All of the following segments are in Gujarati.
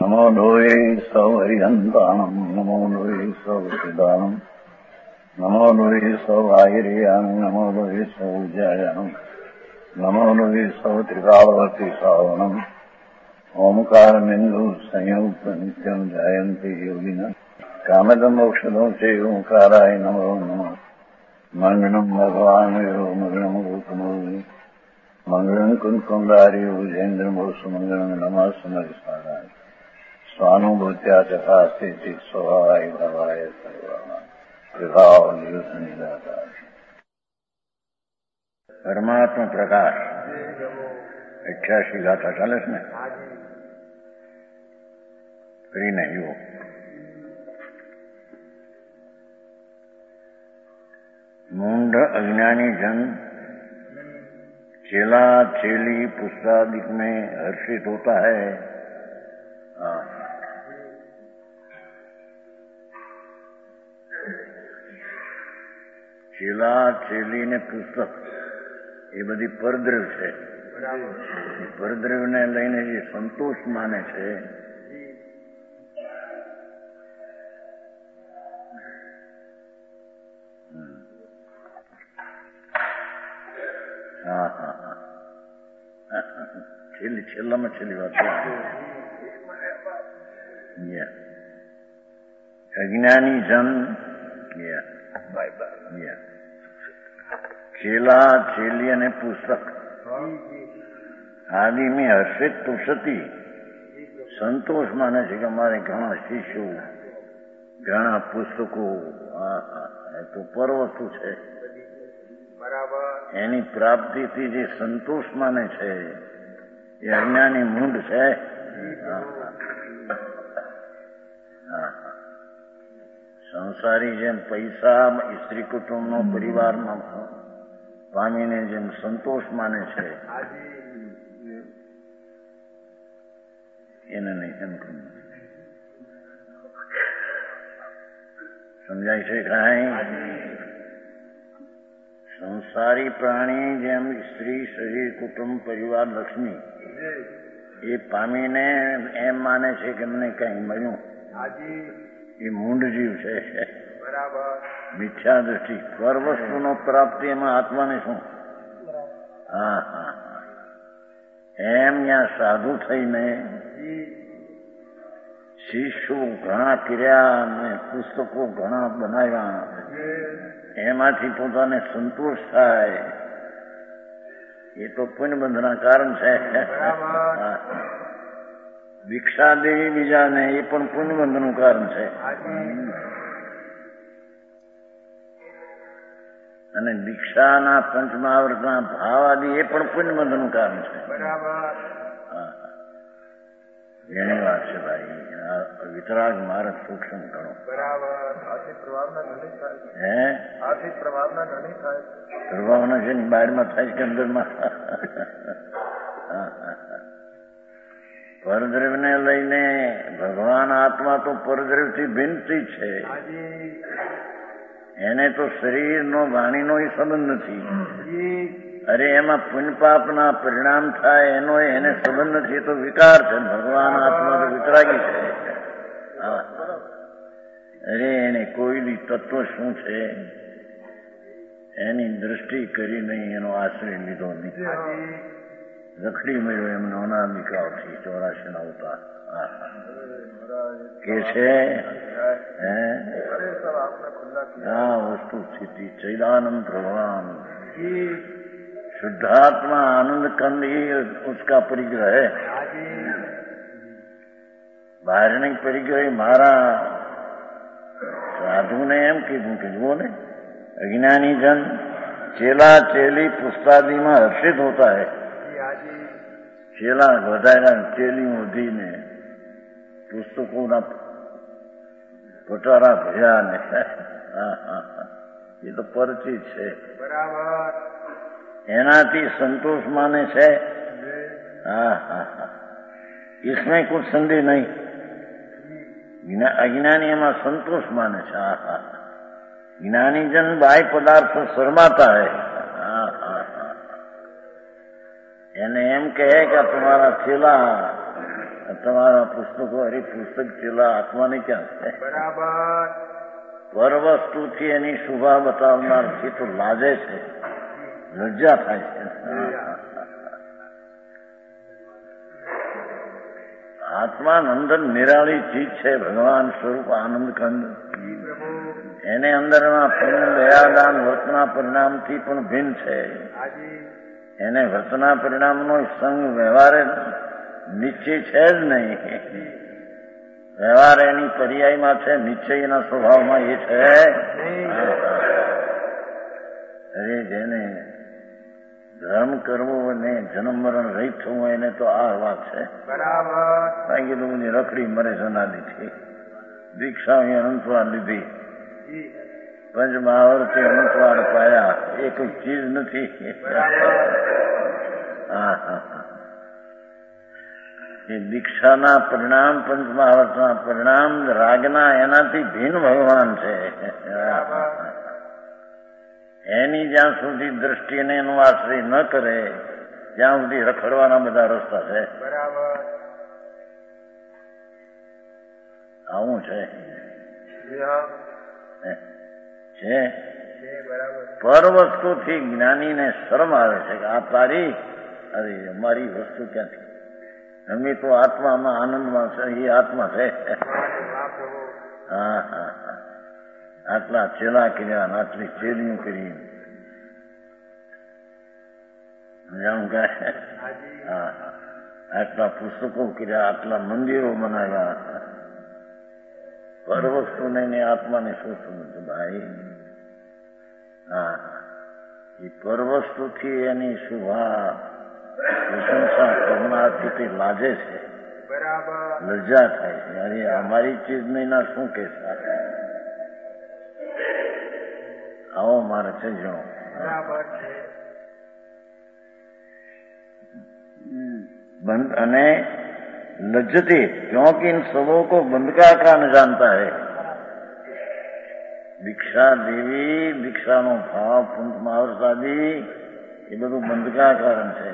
नमो लोये सौहरिहन्ताणम् नमो लोये सौसिदानम् नमो लोये सौभागिर्याम् नमो लोये सौजायाम् नमो लोये सौत्रिकावती सावनम् ओंकारमिन्दु संयुक्त नित्यम् जायन्ति योगिनः कामदम् औषधम् च ओंकाराय नमो नमः मङ्गलम् भगवान् यो मङ्गलम् गौतमोऽयि मङ्गलम् कुन्कुण्डार्यो विजेन्द्रमोऽस्तु मङ्गलम् नमः समरिसाराय स्वानुभूत्या चकास्ते स्वभावाय भवाय सर्वाः परमात्मा प्रकाश 88 गाथा ચાલે છે ને કરીને જુઓ मूंढ अज्ञानी जन चेला चेली पुस्तादिक में हर्षित होता है। चेला चेली ने पुस्तक એ બધી પરદ્રવ છે. પરદ્રવને લઈને જે સંતોષ માને છે છેલ્લામાં છેલ્લી વાત અજ્ઞાની જન चेला चेली અને પુસ્તક આદિ में હર્ષિત તુષતી સંતોષ માને છે કે અમારે ઘણા શિષ્યો ઘણા પુસ્તકો એ તો પર વસ્તુ છે. એની પ્રાપ્તિથી જે સંતોષ માને છે એ અજ્ઞાની મૂંઢ છે. સંસારી જેમ પૈસા સ્ત્રી કુટુંબનો પરિવારમાં પામીને જેમ સંતોષ માને છે એને નહીં એમ સમજાય છે કાંઈ? સંસારી પ્રાણી જેમ સ્ત્રી શરીર કુટુંબ પરિવાર લક્ષ્મી એ પામીને એમ માને છે કે મને કઈ મળ્યું એ મૂંઢ જીવ છે. મિથ્યા દ્રષ્ટિ પર વસ્તુનો પ્રાપ્તિ એમાં આત્માને શું? એમ ત્યાં સાધુ થઈને શિષ્યો ઘણા કર્યા અને પુસ્તકો ઘણા બનાવ્યા એમાંથી પોતાને સંતોષ થાય એ તો પુણ્યબંધના કારણ છે. દીક્ષા દેવી બીજાને એ પણ પુણ્યબંધનું કારણ છે. અને દીક્ષાના પંચમહાવ્રતના ભાવ આદિ એ પણ પુણ્યબંધનું કારણ છે. એની વાત છે ભાઈ. વિતરાગ માર્ગ સૂક્ષ્મ ગણો. પ્રભાવના છે ને બહારમાં થાય કે અંદરમાં. પરદ્રવને લઈને ભગવાન આત્મા તો પરદ્રવથી ભિન્નથી છે. એને તો શરીરનો વાણીનો સંબંધ નથી. અરે એમાં પુણ્યપાપના પરિણામ થાય એનો એને સંબંધ નથી. તો વિકાર છે. ભગવાન આત્મા તો વિતરાગી છે. અરે એને કોઈની તત્વ શું છે એની દ્રષ્ટિ કરી નહીં, એનો આશ્રય લીધો નહીં. રખડી મળ્યો એમનો અનાદિકાળથી 84 ના અવતાર કે છે. वस्तु स्थिति चैदानंद भगवान शुद्धात्मा आनंद कंद ही उसका परिग्रह है. બહાર નહીં પરિગ્રહ. મારા સાધુને એમ કીધું કે જુઓ ને અજ્ઞાની જન ચેલા ચેલી પુસ્તાદીમાં હર્ષિત હોતા હૈ. ચેલા વધાર્યા ચેલી વધીને પુસ્તકોના પટારા ભર્યા ને એ તો પરિચિત છે. એનાથી સંતોષ માને છે. इसमें कुछ संदेह नहीं. अज्ञानी एમાં संतोष माने છે. ज्ञानी जन बाह्य पदार्थ शर्माता है. એને એમ કહે કે તમારા ચેલા તમારા પુસ્તકો હરી પુસ્તક પેલા આત્માને ક્યાં છે? બરાબર. પર વસ્તુથી એની શુભા બતાવનાર થી તો લાજે છે, લજ્જા થાય છે. આત્મા અંદર નિરાળી ચીજ છે, ભગવાન સ્વરૂપ આનંદ કંદ. એને અંદરના પુણ્ય દયાદાન વર્તના પરિણામથી પણ ભિન્ન છે. એને વર્તના પરિણામનો સંગ વ્યવહાર નિશ્ચય છે જ નહીં. વ્યવહાર એની પર્યાયમાં છે, નિશ્ચયના સ્વભાવમાં એ છે. અરે જેને ધર્મ કરવો અને જન્મ મરણ રહિત થવું એને તો આ વાત છે. બરાબર. કીધું બધી રખડી મરે જનાદીથી. દીક્ષા અનંતવાર લીધી, પંચ મહાવર્તે અનંતવાર પાયા, એ કોઈ ચીજ નથી. એ દીક્ષાના પરિણામ, પંચ મહાવર્તના પરિણામ, રાગના એનાથી ભિન્ન ભગવાન છે. એની જ્યાં સુધી દ્રષ્ટિને એનું આશ્રય ન કરે ત્યાં સુધી રખડવાના બધા રસ્તા છે. બરાબર. આવું છે. પર વસ્તુથી જ્ઞાનીને શરમ આવે છે કે આ તારી, અરે અમારી વસ્તુ ક્યાંથી? અમે તો આત્મામાં આનંદમાં છે, એ આત્મા છે. હા હા હા. આટલા ચેલા કર્યા, આટલી ચેલીઓ કરી, જાણું કે હા, આટલા પુસ્તકો કર્યા, આટલા મંદિરો બનાવ્યા. પર વસ્તુ નહીં, આત્માને શું સમજ ભાઈ? હા, એ પર વસ્તુથી એની શુભા પ્રશંસા કરનારથી તે લાજે છે. બરાબર. લજ્જા થાય છે. અરે અમારી ચીજ નહીં ના શું કે આવો મારે છે જો. અને लज्जते क्योंकि इन सबों को बंध का कारण जानता है. દીક્ષા દેવી, દીક્ષાનો ભાવ, પંચ મહાવર્તાદી એ બધું બંધકા કારણ છે.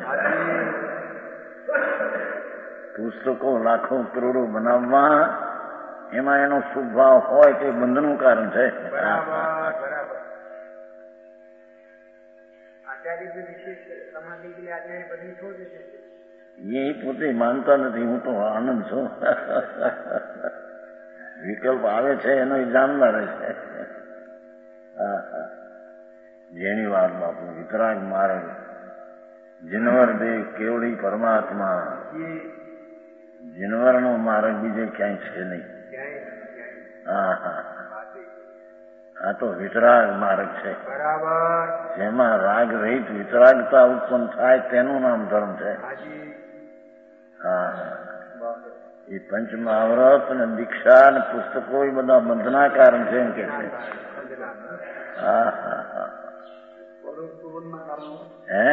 પુસ્તકો લાખો કરોડો બનાવવા એમાં એનો શુભ ભાવ હોય તે બંધનું કારણ છે. એ પોતે માનતા નથી. હું તો આનંદ છું. વિકલ્પ આવે છે એનો જાણનાર છે. જેની વાત બાપુ વિતરાગ માર્ગ, જીનવર દેહ કેવડી પરમાત્મા, જીનવરનો માર્ગ બીજે ક્યાંય છે નહીં. હા હા, આ તો વિતરાગ માર્ગ છે. બરાબર. જેમાં રાગ રહિત વિતરાગતા ઉત્પન્ન થાય તેનું નામ ધર્મ છે. હા, એ પંચ મહાવ્રત અને દીક્ષા અને પુસ્તકો એ બધા બંધના કારણ છે એમ કે છે. હા હા હા. હે,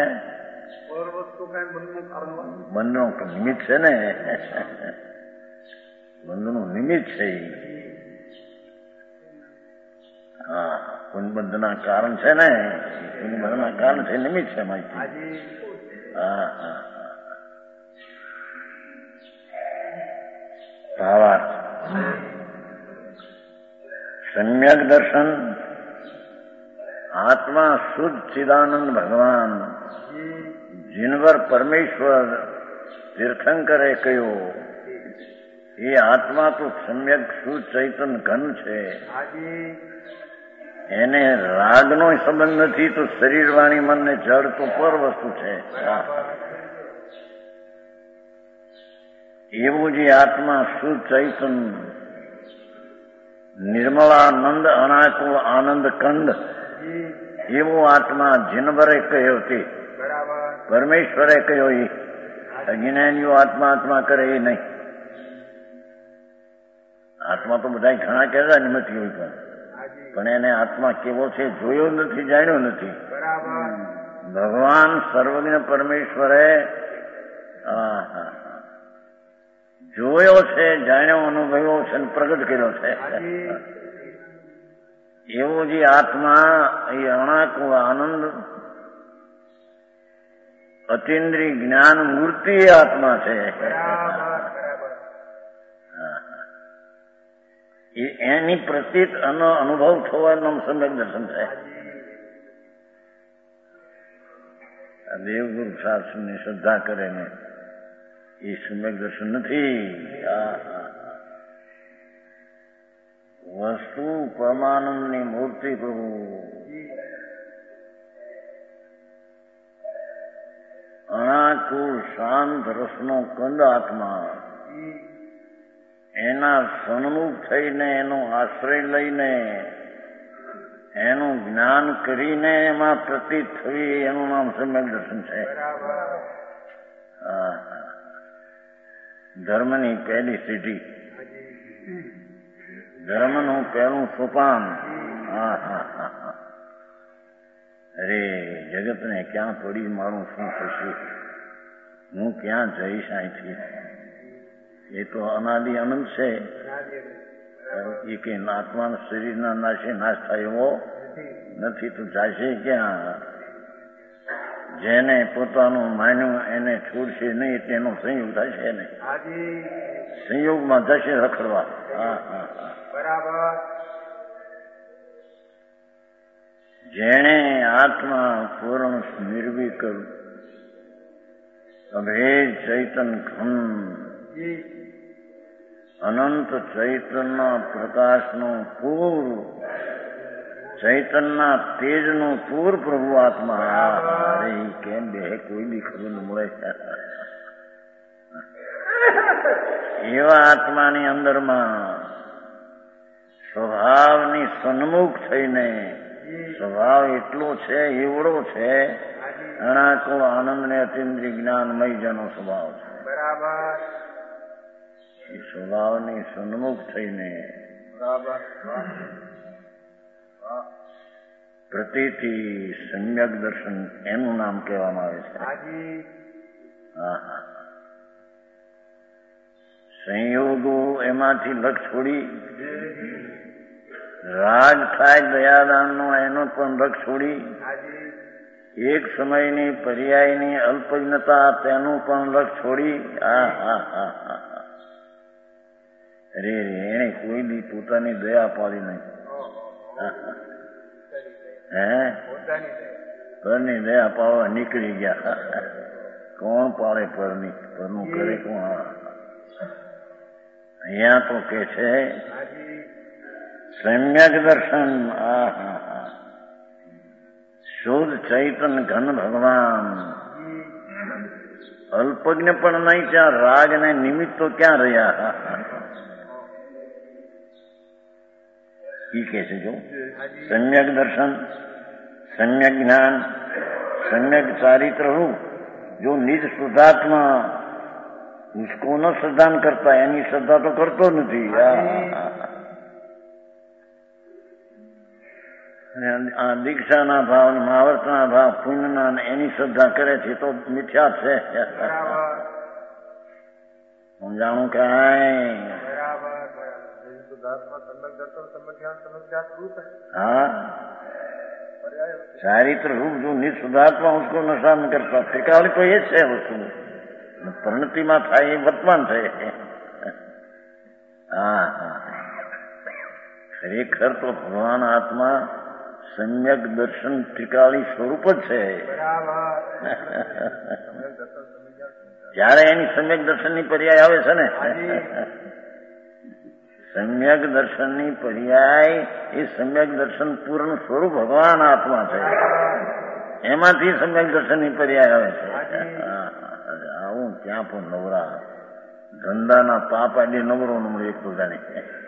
બંધનું નિમિત્ત છે ને, બંધનું નિમિત્ત છે. હા, પુનબંધના કારણ છે ને, પુનબંધના કારણ છે, નિમિત્ત છે માહિતી. હા હા. ભાવાર્થ સમ્યક દર્શન. આત્મા શુદ્ધ ચિદાનંદ ભગવાન, જીનવર પરમેશ્વર તીર્થંકરે કહ્યો એ આત્મા તો સમ્યક શુદ્ધ ચૈતન ઘન છે. એને રાગનો સંબંધ નથી તો શરીર વાણી મનને જડ તો પર વસ્તુ છે. એવું જે આત્મા શુદ્ધ ચૈતન નિર્મળાનંદ અનાકુળ આનંદ કંદ એવો આત્મા જીનવરે કહ્યો તે પરમેશ્વરે કહ્યો. એ અજ્ઞાનીઓ આત્મા આત્મા કરે એ નહીં. આત્મા તો બધા ઘણા કહેતા નથી હોય, પણ એને આત્મા કેવો છે જોયો નથી, જાણ્યો નથી. ભગવાન સર્વજ્ઞ પરમેશ્વરે જોયો છે, જાણ્યો, અનુભવ્યો છે, પ્રગટ કર્યો છે. એવો જે આત્મા એ અણાકુળ આનંદ અતિન્દ્રિય જ્ઞાન મૂર્તિ આત્મા છે. એની પ્રતીત અનુભવ થવાનો સમ્યક દર્શન થાય. દેવગુરુ શાસ્ત્રની શ્રદ્ધા કરે ને એ સમ્યક દર્શન નથી. વસ્તુ પરમાનંદની મૂર્તિ પ્રભુ અણાકુળ શાંત રસનો કંદ આત્મા એના સન્મુખ થઈને એનો આશ્રય લઈને એનું જ્ઞાન કરીને એમાં પ્રતીત થવી એનું નામ સમ્યક દર્શન છે. ધર્મની પહેલી સીઢી, ધર્મનું પહેલું સોપાન. અરે જગતને ક્યાં પડી, મારું શું થશે, હું ક્યાં જઈશ અહીંથી? એ તો અનાદિ અનંત છે. એ કે આત્માના શરીરના નાશે નાશ થાય એવો નથી. તો જશે ક્યાં? જેને પોતાનું માન્યું એને છોડશે નહીં, તેનો સંયોગ થશે ને. સંયોગમાં જશે રખડવા. બરાબર. જેણે આત્મા પૂર્ણ નિર્વિક અભેદ ચૈતન ઘન અનંત ચૈતનના પ્રકાશનું પૂર, ચૈતનના તેજનું પૂર પ્રભુ આત્મા. અરે કેમ બે કોઈ બી ખબર ન મળે. એવા આત્માની અંદરમાં સ્વભાવની સન્મુખ થઈને, સ્વભાવ એટલો છે, એવડો છે, અણાકુળ આનંદ ને અતિન્દ્રિય જ્ઞાનમય જેનો સ્વભાવ છે. બરાબર. એ સ્વભાવની સન્મુખ થઈને પ્રતિથી સમ્યક દર્શન એનું નામ કહેવામાં આવે છે. સંયોગો એમાંથી લક્ષ છોડી રાગ થાય દયાદાનનો એનો પણ લક્ષ છોડી એક સમયની પર્યાયની અલ્પજ્ઞતા તેનું પણ લક્ષ છોડી. અરે એને કોઈ બી પોતાની દયા પાડી નહીં. પરની દયા પાડવા નીકળી ગયા. કોણ પાડે પરની? પરનું કરે કોણ? અહીંયા તો કે છે સમ્યક દર્શન. શુદ્ધ ચૈતન ઘન ભગવાન. અલ્પજ્ઞ પણ નહીં, ત્યાં રાગ ને નિમિત્તો ક્યાં રહ્યા? એ કે છે જો સમ્યક દર્શન, સમ્યક જ્ઞાન, સમ્યક ચારિત્ર રૂપ जो निज शुद्धात्मा उसको न श्रद्धान करता, એની શ્રદ્ધા તો કરતો નથી. દીક્ષાના ભાવ, મહાવર્તના ભાવ, પુણ્યના એની શ્રદ્ધા કરે છે તો મિથ્યા છે. સમજાણું કે हाँ चारित्र रूप जो निःशुद्धात्मा उसको नशा न करता. ઠેકાવડી તો એ જ છે વસ્તુ. પરિણતિમાં થાય એ વર્તમાન થાય. ખરેખર તો ભગવાન આત્મા સમ્યક દર્શન ઠેકાળી સ્વરૂપ જ છે. જયારે એની સમ્યક દર્શનની પર્યાય આવે છે ને, સમ્યક દર્શનની પર્યાય એ સમ્યક દર્શન પૂર્ણ સ્વરૂપ ભગવાન આત્મા છે. એમાંથી સમ્યક દર્શનની પર્યાય આવે છે. આવું ત્યાં પણ નવરા ધંધાના પાપ આડી નવરો નંબર એક તો જાણે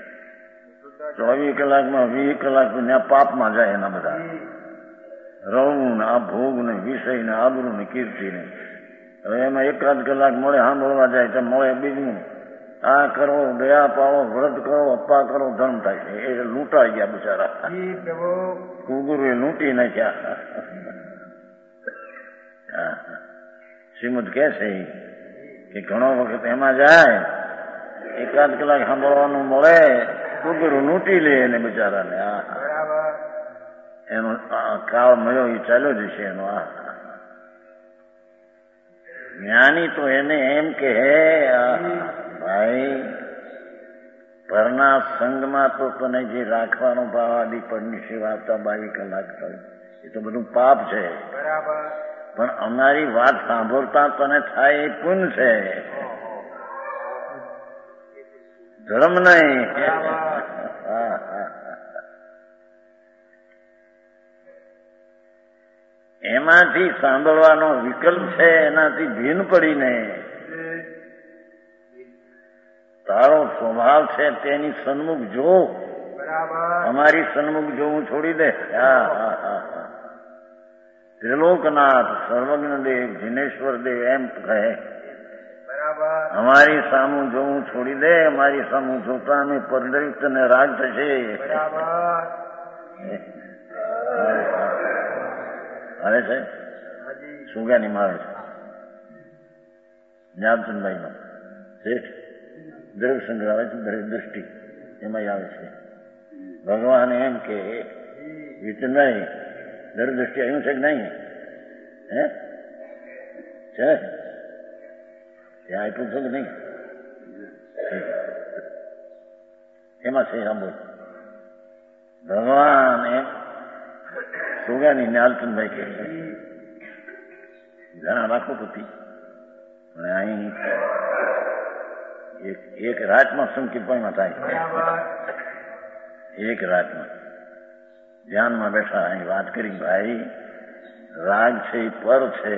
24 કલાકમાં 20 કલાક ત્યાં પાપમાં જાય. એના બધા રવું ને આ ભોગ ને વિષય ને આબરૂ ને કીર્તિ ને. હવે એમાં એકાદ કલાક મળે સાંભળવા જાય તો મળે બીજું આ કરો, દયા પાવો, વ્રત કરો, અપ્પા કરો, ધર્મ થાય છે. એ લૂંટાઈ ગયા બિચારા. કુગુરુએ લૂંટી નાખ્યા. શ્રીમદ કે છે કે ઘણો વખત એમાં જાય, એકાદ કલાક સાંભળવાનું મળે, કુગુરુ લૂંટી લે એને બિચારાને. એનો કાળ મળ્યો એ ચાલ્યો જશે એનો. જ્ઞાની તો એને એમ કે ભાઈ પરના સંગમાં તો તને જે રાખવાનો ભાવ આદિ પરની સેવા આપતા 22 કલાક થાય એ તો બધું પાપ છે. બરાબર. પણ અમારી વાત સાંભળતા તને થાય એ પુણ્ય છે, ધર્મ નહીં. એમાંથી સાંભળવાનો વિકલ્પ છે, એનાથી ભીન પડીને તારો સ્વભાવ છે તેની સન્મુખ જો. અમારી સન્મુખ જોવું છોડી દે. ત્રિલોકનાથ સર્વજ્ઞ દેવ જીનેશ્વર દેવ એમ કહે, અમારી સામું જોવું છોડી દે. અમારી સામું જોતા અમે પરદરિત ને રાગ થશે. આવે છે સુગાની માળ છે જ્ઞાનચંદભાઈ નો શેઠ દ્રવ્ય સંગ્રહ આવે છે, દ્રવ્ય દૃષ્ટિ એમાં આવે છે. ભગવાન એમ કે વિચનભાઈ દ્રવ્ય દૃષ્ટિ આવ્યું છે કે નહીં? હે છે ત્યાં આપ્યું છે કે નહીં? એમાં છે સાંભળ. ભગવાન એમ સુગાની નાલચંદભાઈ કે ઘણા લાખોપતિ પણ અહીં એક રાતમાં સંકીર્તનમાં થાય. એક રાતમાં ધ્યાનમાં બેઠા અહીં વાત કરી, ભાઈ રાગ છે એ પર છે,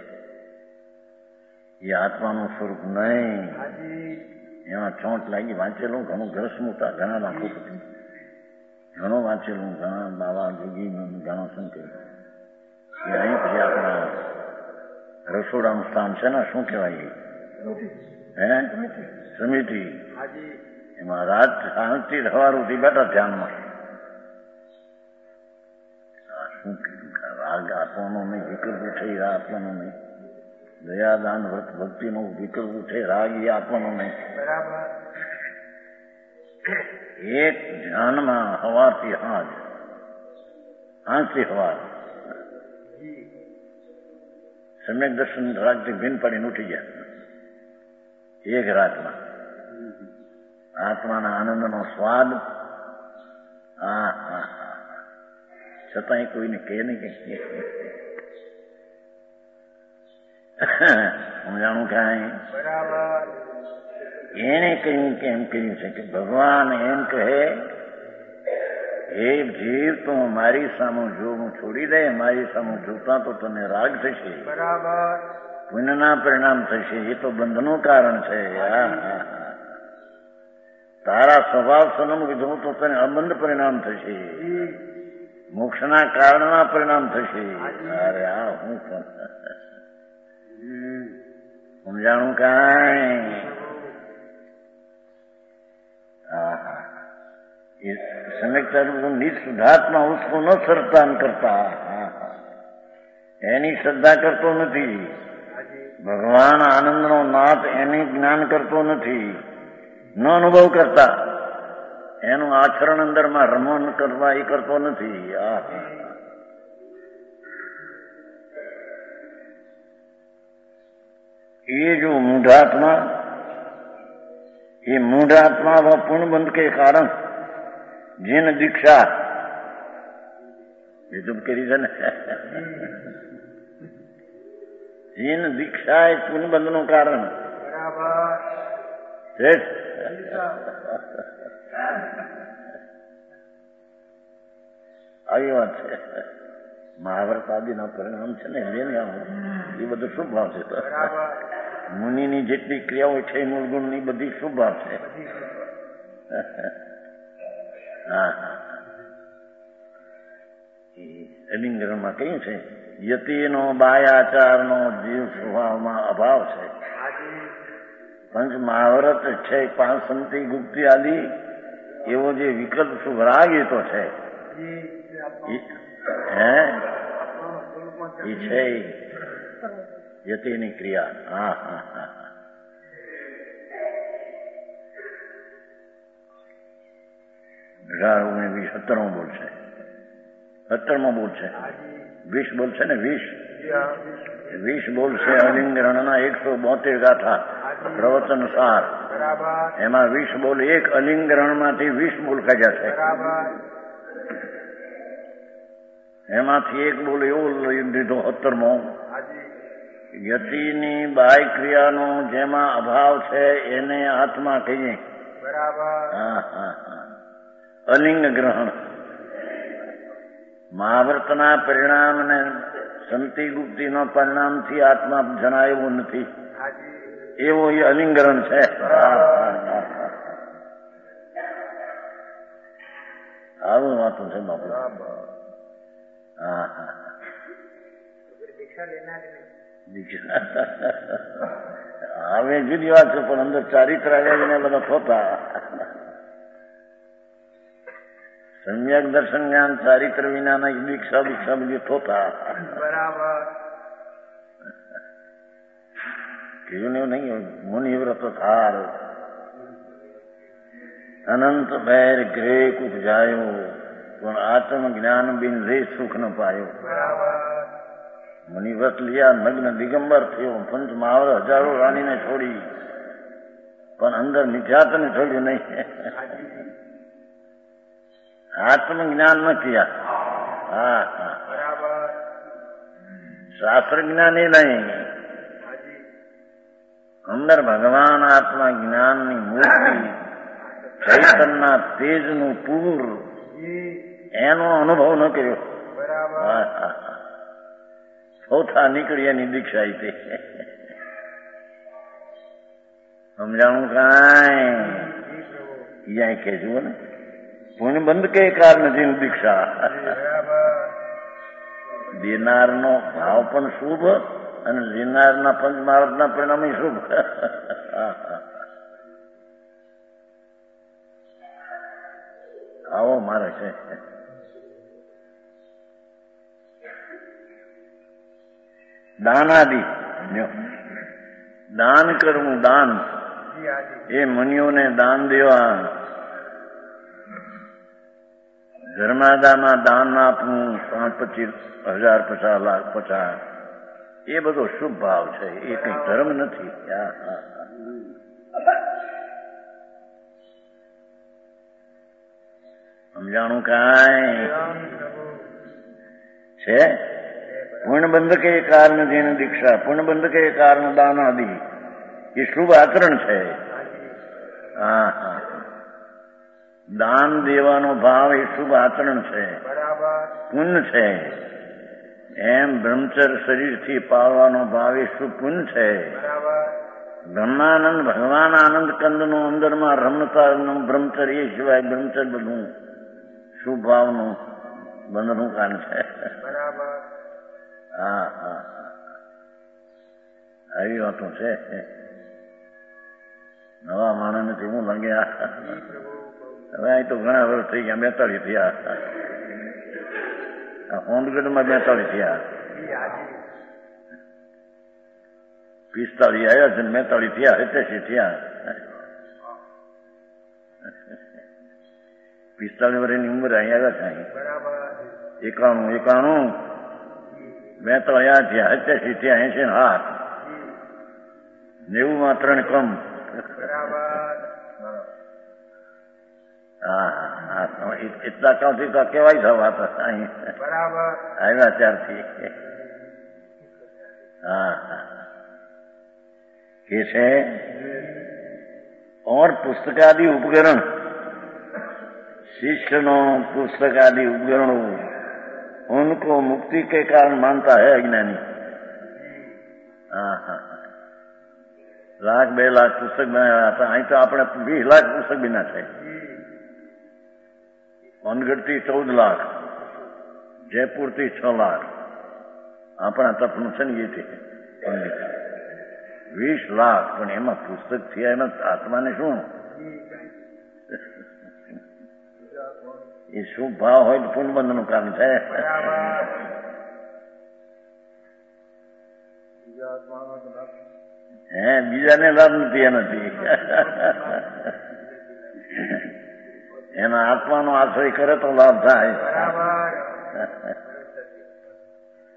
એ આત્માનું સ્વરૂપ નહીં. એમાં ચોંટ લાગી. વાંચેલું ઘણું ઘરસમુતા ઘણા લાખોપતિ ઘણું વાંચેલું, ઘણા બાવા જોગી ઘણો સંકેત. અહીં પછી આપણા રસોડાનું સ્થાન છે ને, શું કહેવાય હે સમિતિ, એમાં રાત શાંતિ સવારથી બેઠા ધ્યાનમાં. શું રાગ આપવાનો નહીં, વિકલ્પ ઉઠે આપવાનો નહીં. દયાદાન વ્રત ભક્તિનો વિકલ્પ ઉઠે, રાગ એ આપવાનો નહીં. એક ધ્યાનમાં હવાથી હાજ, હાંજથી હવાર સમ્યક દર્શન રાગથી ભીન પડીને ઉઠી ગયા. એક રાતમાં આત્માના આનંદનો સ્વાદ. છતાંય કોઈને કહે નહીં કે હું જાણું કાંઈ. એને કહ્યું કે એમ કહ્યું છે કે ભગવાન એમ કહે, હે જીવ તું મારી સામું જોવું છોડી દે. મારી સામું જોતા તો તને રાગ થશે, પુણ્યના પરિણામ થશે. એ તો બંધનું કારણ છે. તારા સ્વભાવ સન્મુખ જોવું તો તને અબંધ પરિણામ થશે, મોક્ષના કારણના પરિણામ થશે. અરે હું સમજાણું કાંઈ. समझता निज शुद्धात्मा उसको न सरतान करता. એની શ્રદ્ધા કરતો નથી. ભગવાન આનંદનો નાથ એની જ્ઞાન કરતો નથી, ન અનુભવ કરતા. એનું આચરણ અંદરમાં રમણ કરવા એ કરતો નથી. એ જો મૂઢાત્મા, ये मूढ़ात्मा व पूर्णबंध के कारण जिन दीक्षा ये तुम कह रही है जिन दीक्षा है पूर्णबंध નું કારણ આવી વાત છે. મહાભારત આદિના પરિણામ છે ને એ બધું શુભ ભાવ છે. મુનિની જેટલી ક્રિયાઓ છે મૂળ ગુણની બધી શુભ ભાવ છે. અલિંગનમાં કહ્યું છે યતિનો બાયાચારનો જીવ સ્વભાવમાં અભાવ છે. પંચ મહાવ્રત છે, પાંચ સંતિ ગુપ્તિ આદિ એવો જે વિકલ્પ શુભ રાગ એ તો છે. એ છે યતિની ક્રિયા. 17મો બોલ છે. 17મો બોલ છે. 20 બોલ છે ને 20 બોલ છે. અલિંગ રણના 172 ગાથા પ્રવચન સાર. એમાં 20 બોલ એક અલિંગરણમાંથી 20 બોલ કાઢ્યા છે. એમાંથી એક બોલ એવો લઈ દીધો 17મો યતિની બાહ્ય ક્રિયાનો જેમાં અભાવ છે એને આત્મા કહીએ. અલિંગ ગ્રહણ મહાભારતના પરિણામ અને સંતિ ગુપ્તિનો પરિણામથી આત્મા જણાયું નથી એવો એ અલિંગરણ છે. આવું વાતું છે બાપુ. હવે જુદી વાત છે પણ અંદર ચારિત્ર આવ્યા બધા ખોટા. સમ્યક દર્શન જ્ઞાન ચારિત્ર વિનાના દીક્ષા દીક્ષા બધી ખોટા. કીધું એવું નહીં મુનિવ્રત થાર અનંત બહેર ગ્રેક ઉપજાયો પણ આત્મજ્ઞાન બિન રે સુખ ન પાયો. મુનિવ્રત લિયા નગ્ન દિગંબર થયો પંચ મહાવર હજારો રાણીને છોડી પણ અંદર મિથ્યાતને છોડ્યું નહીં. આત્મજ્ઞાન ન કિયા. શાસ્ત્ર જ્ઞાન એ નહીં અંદર ભગવાન આત્મા જ્ઞાનની મૂર્તિ ચૈતનના તેજનું પૂર એનો અનુભવ ન કર્યો. ચોથા નીકળી એની દીક્ષા તે સમજાણું કાંઈ કે જુઓ ને પુણ્ય બંધ કે કારણ નથી દીક્ષા. દેનારનો ભાવ પણ શુભ અને લેનારના પંચ મહારાજના પરિણામે શુભ. આવો મારે છે. દાનાદિ દાન કરવું દાન એ મુનિઓને દાન દેવા ધર્માદામાં દાન આપવું 25,000 50 લાખ 50 એ બધો શુભ ભાવ છે. એ કઈ ધર્મ નથી. સમજાણું કાંઈ છે. પૂર્ણબંધ કે કારણ જેને દીક્ષા પૂર્ણબંધ કે કારણ દાન આદિ એ શુભ આચરણ છે. દાન દેવાનો ભાવ એ શુભ આચરણ છે, પુણ્ય છે. એમ બ્રહ્મચર્ય શરીરથી પાળવાનો ભાવ એ શુભ પુણ્ય છે. બ્રહ્માનંદ ભગવાન આનંદ કંદનું અંદરમાં રમણતાનું બ્રહ્મચર્ય એ સિવાય બ્રહ્મચર્ય બધું શુભ ભાવનું બંધનું કારણ છે. આવી વાતો છે. નવા માણસથી હું લાગ્યા. હવે અહીં તો ઘણા વર્ષ થઈ ગયા. 42 થયા. હોંડગઢમાં 42 થયા. 45 આવ્યા છે. 42 થયા. 87 થયા. 45 વર્ષની ઉંમર અહીં આવ્યા છે. 91 42 થયા. 87 થયા. 87 90 3 કમ. એટલા કામથી તો કેવાય છે વાત અહીં આવ્યા ત્યારથી. કે છે और पुस्तकादि उपकरण शिष्यनो पुस्तकादि उपकरणों उनको मुक्ति के कारण मानता है अज्ञानी. લાખ 2 લાખ પુસ્તક બનાવ્યા હતા. અહીં તો આપણે 20 લાખ પુસ્તક બના છે. હોનગઢથી 14 લાખ, જયપુરથી 6 લાખ આપણા તરફનું છે ને એ છે 20 લાખ. પણ એમાં પુસ્તક થયા એમાં આત્માને શું એ શું ભાવ હોય તો પુનબંધનું કામ છે. બીજાને લાભ નથી એનાથી. એના આત્માનો આશ્રય કરે તો લાભ થાય.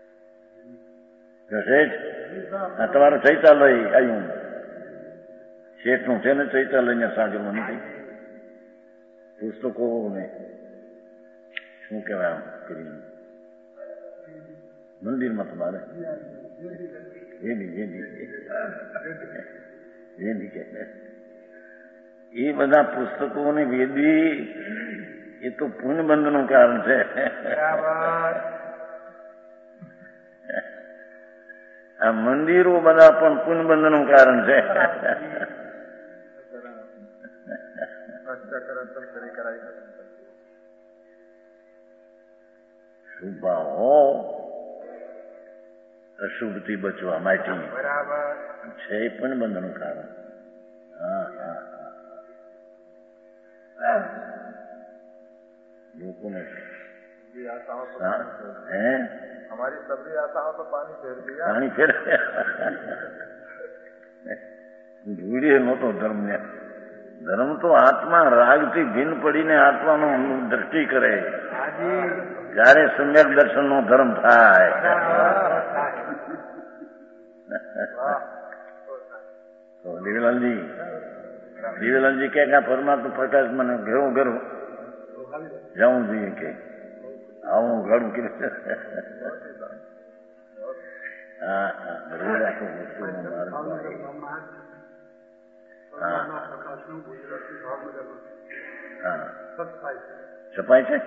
તમારું ચૈતાલય આવ્યું શેઠનું છે ને ચૈત્યાલયને સાગરમાં નથી પુસ્તકો ને શું કહેવાય આમ કરીને મંદિરમાં તમારે એ બધા પુસ્તકોની વેદી એ તો પુણ્યબંધનું કારણ છે. આ મંદિરો બધા પણ પુણ્યબંધનું કારણ છે. શુભાઓ અશુભથી બચવા માટે છે એ પણ બંધનું કારણ. હા હા લોકોને हमारी सबरी आशाओं तो पानी फेर दिया. પાણી ફેર જોઈએ નહોતો ધર્મ ને. ધર્મ તો આત્મા રાગથી ભિન્ન પડીને આત્માનો દ્રષ્ટિ કરે જ્યારે સમ્યક દર્શનનો ધર્મ થાય. દિવ્યલાલજી કે પરમાત્મા પ્રકાશ મને ઘેરો ઘરો જવું જોઈએ કે આવું ઘણું કે હા હા રોજ આખો વસ્તુનો માર્ગ હા છપાય છે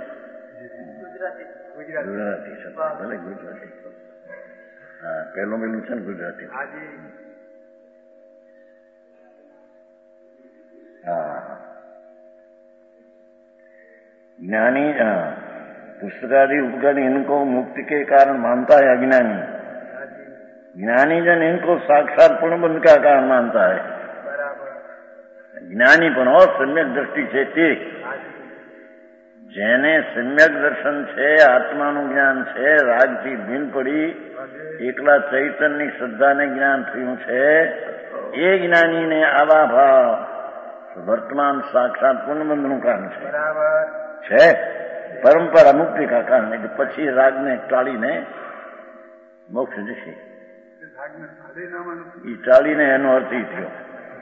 ગુજરાતી છપાય ભલે ગુજરાતી હા પહેલું છે ને ગુજરાતી हाँ ज्ञानी पुस्तकादि उपकरण इनको मुक्ति के कारण मानता है अज्ञानी. ज्ञानी जन इनको साक्षात पूर्णबंध का कारण मानता है. ज्ञानी पण सम्यक दृष्टि છે તે જેને સમ્યક દર્શન છે આત્માનું જ્ઞાન છે રાગથી ભિન્ન પડી એકલા ચૈતન્યની શ્રદ્ધાને જ્ઞાન થયું છે એ જ્ઞાનીને આવા ભાવ વર્તમાન સાક્ષાત પૂર્ણબંધનું કારણ છે પરંપરા મુક્તિ કા કારણ એટલે પછી રાગને ટાળીને મોક્ષ જશે. એ ટાળીને એનો અર્થ એ થયો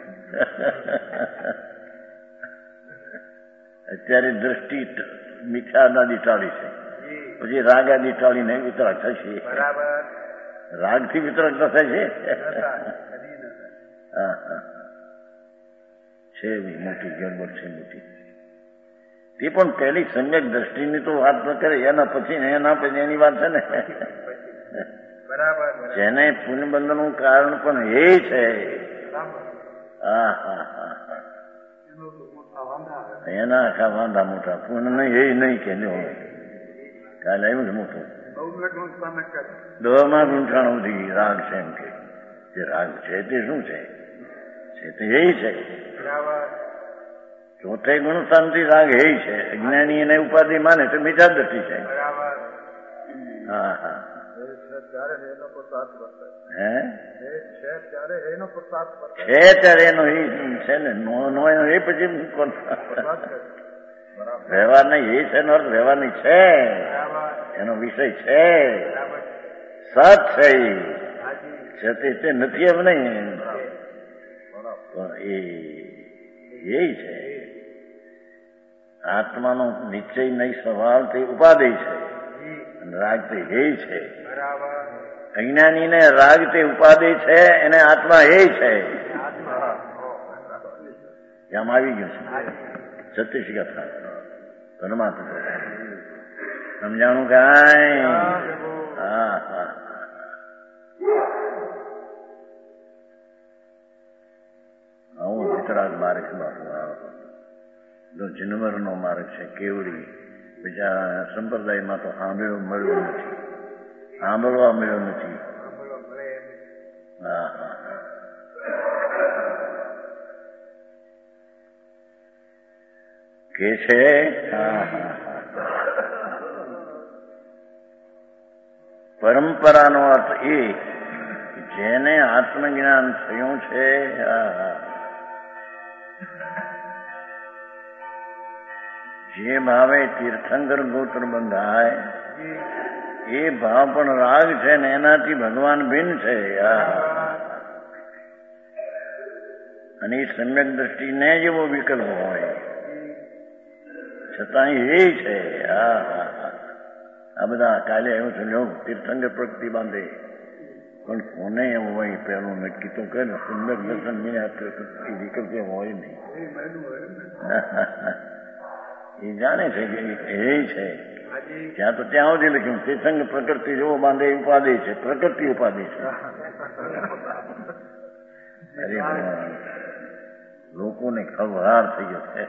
અત્યારે દ્રષ્ટિ મિથ્યાદાદી ટાળી છે પછી રાગ આદિ ટાળીને વિતરાગ થશે. રાગથી વિતરાગ થશે છે. હા હા છે મોટી ગડબડ છે મોટી. તે પણ પહેલી સમ્યક દ્રષ્ટિની તો વાત ન કરે એના પછી એની વાત છે ને જેને પુણ્યબંધનું કારણ પણ એ છે. હા હા હા એના આખા વાંધા મોટા પુણ્ય એ નહીં કે કાલે આવ્યું છે મોટું 10માં ગુંઠાણું સુધી રાગ છે એમ કે જે રાગ છે તે શું છે તે એ છે. ચોથે ગુણ શાંતિ રાગ એ છે. અજ્ઞાની એને ઉપાધિ માને તો મિથ્યા દ્રષ્ટિ છે. હા હા છે ત્યારે એનો છે ને નો એ પછી વ્યવહાર નહીં એ છે એનો અર્થ વ્યવહાર નહીં છે એનો વિષય છે સત છે તે નથી એમ નહીં એ છે. આત્માનો નિશ્ચય નહીં સ્વભાવ તે ઉપાધિ છે રાગ તે એ છે. અજ્ઞાનીને રાગ તે ઉપાધિ છે એને આત્મા એ છે. એમ આવી ગયું છે સત્ય શિખા પરમાત્મા સમજાણું કાંઈ. હા હા આવો વિતરાગ માર્ગ જનવરનો માર્ગ છે કેવડી બીજા સંપ્રદાયમાં તો મળ્યો નથી સાંભળવા મળ્યો નથી. હા હા કે છે. હા હા પરંપરાનો અર્થ એ જેને આત્મજ્ઞાન થયું છે જે ભાવે તીર્થંકર ગોત્ર બંધાય એ ભાવ પણ રાગ છે ને એનાથી ભગવાન ભિન્ન છે. અને એ સમ્યક દ્રષ્ટિને જ એવો વિકલ્પ હોય છતાં એ છે. આ બધા કાલે એવું છે તીર્થંકર પ્રગતિ બાંધે પણ કોને એમ હોય પેલું નક્કી તો કરે સમ્યક દર્શન વિકલ્પ હોય નહીં. એ જાણે છે કે એ છે ત્યાં તો ત્યાં સુધી લખ્યું તીર્થંકર પ્રકૃતિ જેવો બાંધે ઉપાધિ છે, પ્રકૃતિ ઉપાધિ છે. અરે લોકોને ખબરાર થઈ ગયો છે.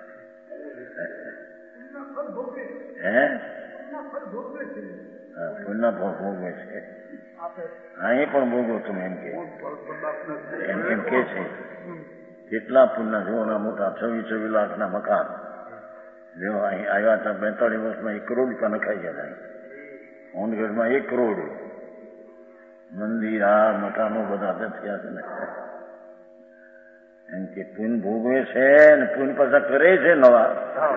પુણ્યના ફળ ભોગવે છે. અહીં પણ ભોગવો તમે એમ કે છે કેટલા પુણ્ય જોવાના મોટા 26 લાખના મકાન જો અહીં આવ્યા હતા 42 વર્ષમાં 1 કરોડ રૂપિયા નખાઈ ગયા. ઓનગઢમાં 1 કરોડ મંદિર આ મકાનો બધા થયા છે ને એમ કે પુણ્ય ભોગવે છે ને પુણ્ય પાછા કરે છે નવા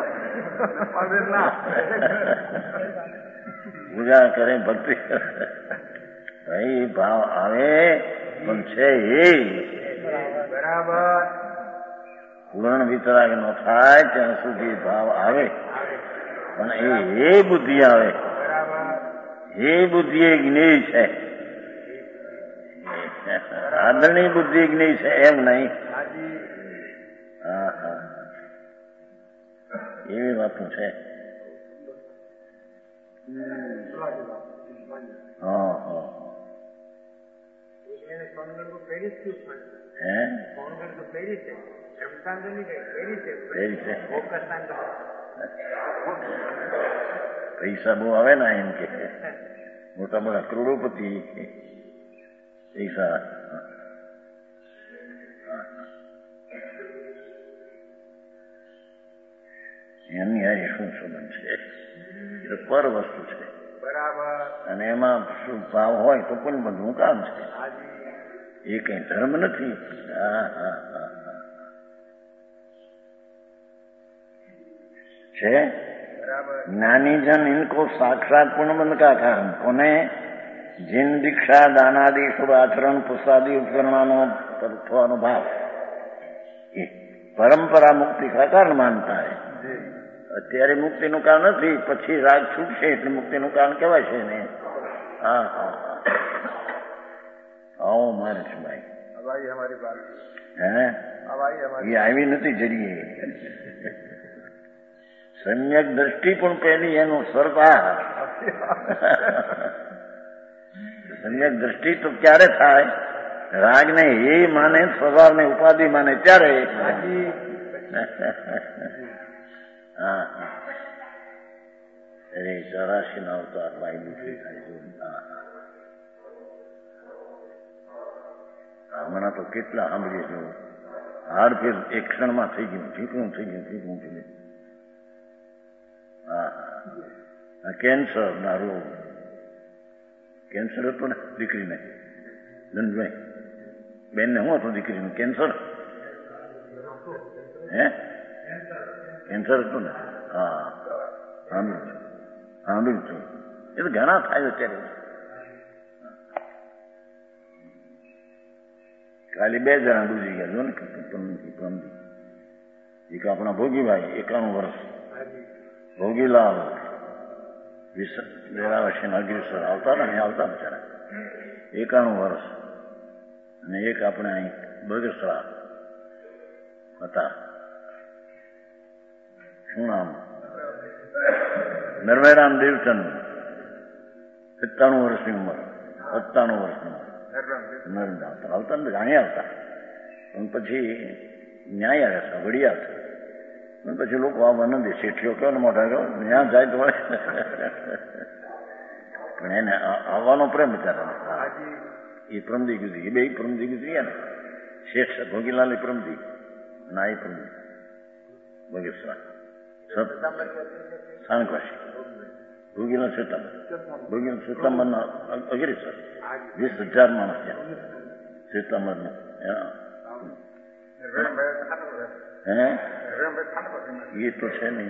પૂજા કરે ભક્તિ ભાઈ ભાવ આવે પણ છે એ બરાબર પૂર્ણ વિતરાગ નો થાય ત્યાં સુધી ભાવ આવે પણ એ બુદ્ધિ આવે એ બુદ્ધિ એ જ્ઞેય છે. આદરણી બુદ્ધિ જ્ઞેય છે એમ નહીં. એવી વાતો છે. પૈસા બહુ આવે ને એમ કે મોટા મોટા કરોડોપતિ પૈસા એમની આ શું સંબંધ છે? એ પર વસ્તુ છે બરાબર. અને એમાં શું ભાવ હોય તો પણ બધું કામ છે. એ કઈ ધર્મ નથી. છે ज्ञानी जन इनको साक्षात पूर्णबंध का कारण कोने जिन दीक्षा दानादि शुभ आचरण पुष्पादि उपकरणानो अनुभव ये परंपरा मुक्ति का कारण मानता है. અત્યારે મુક્તિનું કારણ નથી, પછી રાગ છૂટશે એટલે મુક્તિનું કારણ કહેવાય છે ને. આવો માણસભાઈ એ આવી નથી જરીએ. સમ્યક દ્રષ્ટિ પણ પહેલી એનો સરકાર. સમ્યક દ્રષ્ટિ તો ક્યારે થાય? રાગને એ માને, સ્વભાવને ઉપાધિ માને ત્યારે. અરે 84 ના અવતાર ભાઈ દુઃખી થાય. હમણાં તો કેટલા સાંભળીએ છો. હાડ ફેર એક ક્ષણમાં થઈ ગયું, ઠીકું થઈ ગયું. કેન્સર ના રોગ. કેન્સર હતું ને દીકરીને, ધનભાઈ બેનને શું હતું દીકરીનું? કેન્સર. કેન્સર હતું ને? સાંભળ્યું છું. એ તો ઘણા થાય અત્યારે. કાલે 2 જણા ગુજરી ગયા જો ને પ્રમદી. એક આપણા ભોગીભાઈ 91 વર્ષ, ભોગીલાલ વેરાવશી અગ્રેસર આવતા હતા ને, આવતા બિચારા 91 વર્ષ. અને એક આપણે અહીં બગસરા હતા, શું નામ? નરવેરામ દેવચંદ, 97 વર્ષની ઉંમર. 97 વર્ષની ઉંમર આવતા ને અહીંયા આવતા. પણ પછી ન્યાય આવ્યા હતા, વડી આવતા. પણ પછી લોકો આવવા ન દે. શેઠીઓ કહો ને મોટા કહો ત્યાં જાય તો પણ એને આવવાનો પ્રેમ બિચારા. એ પ્રમદી ગુજરી, એ બે પ્રમદી ગુજરી ને. શેઠ ભોગીલાલ પ્રમદી ના એ પ્રમદી બગેશ્વર સાણકવાસી. ભોગીલાલ સત્તામરના અગ્રેસર 20,000 માણસ ત્યાં સત્તામરના. એ તો છે ને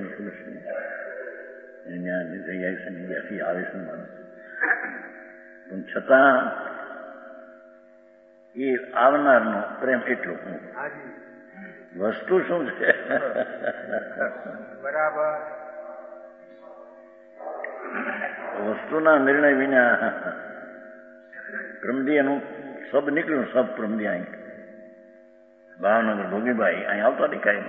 ત્યાંથી આવે છે માણસ. પણ છતાં એ આવનારનો પ્રેમ એટલો. વસ્તુ શું છે? બરાબર. વસ્તુના નિર્ણય વિના પ્રમદીયનું સબ નીકળ્યું. સબ પ્રમદી અહીં ભાવનગર ભોગીભાઈ અહીં આવતા દેખાય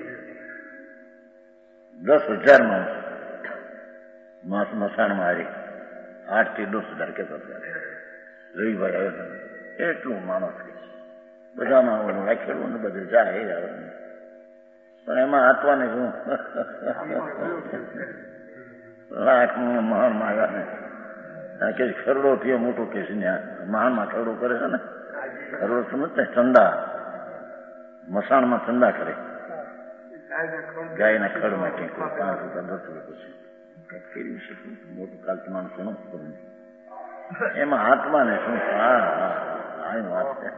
10,000 માણસ મસાણમાં હારી 8 થી 10,000 કહેતા રવિભાઈ આવ્યો. એટલું માણસ બધામાં ઓલું રાખેલું ને બધું જાય. પણ એમાં હાથવાને શું લાખ મહાનમાં આવ્યા કે ખરડો થયો મોટો કેસ ને મહાનમાં ખરડો કરે છે ને. ખરડો સમજતા ચંદા મસાણમાં ચંદા કરે ગાયના ખડમાં કંઈક 5 રૂપિયા 10 રૂપિયા કંઈક ફેરવી શકું મોટું કાલથી માણસો ન કરું એમાં હાથમાં ને શું. હા હા આ વાત છે.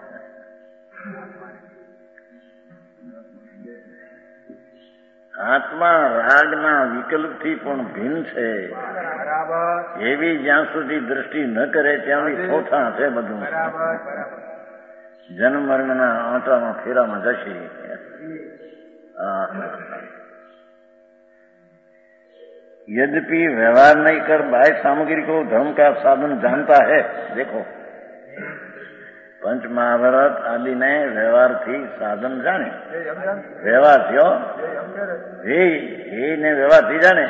આત્મા રાગના વિકલ્પથી પણ ભિન્ન છે. એવી જ્યાં સુધી દ્રષ્ટિ ન કરે ત્યાં થોથા છે બધું. જન્મ મરણના આંટામાં ફેરામાં જશે. यद्यपि व्यवहार नहीं कर बाह्य सामग्री को धर्म का साधन जानता है. देखो पंच महाभारत आदि ने व्यवहार थी साधन जाने. व्यवहार थी ने व्यवहार थी जाने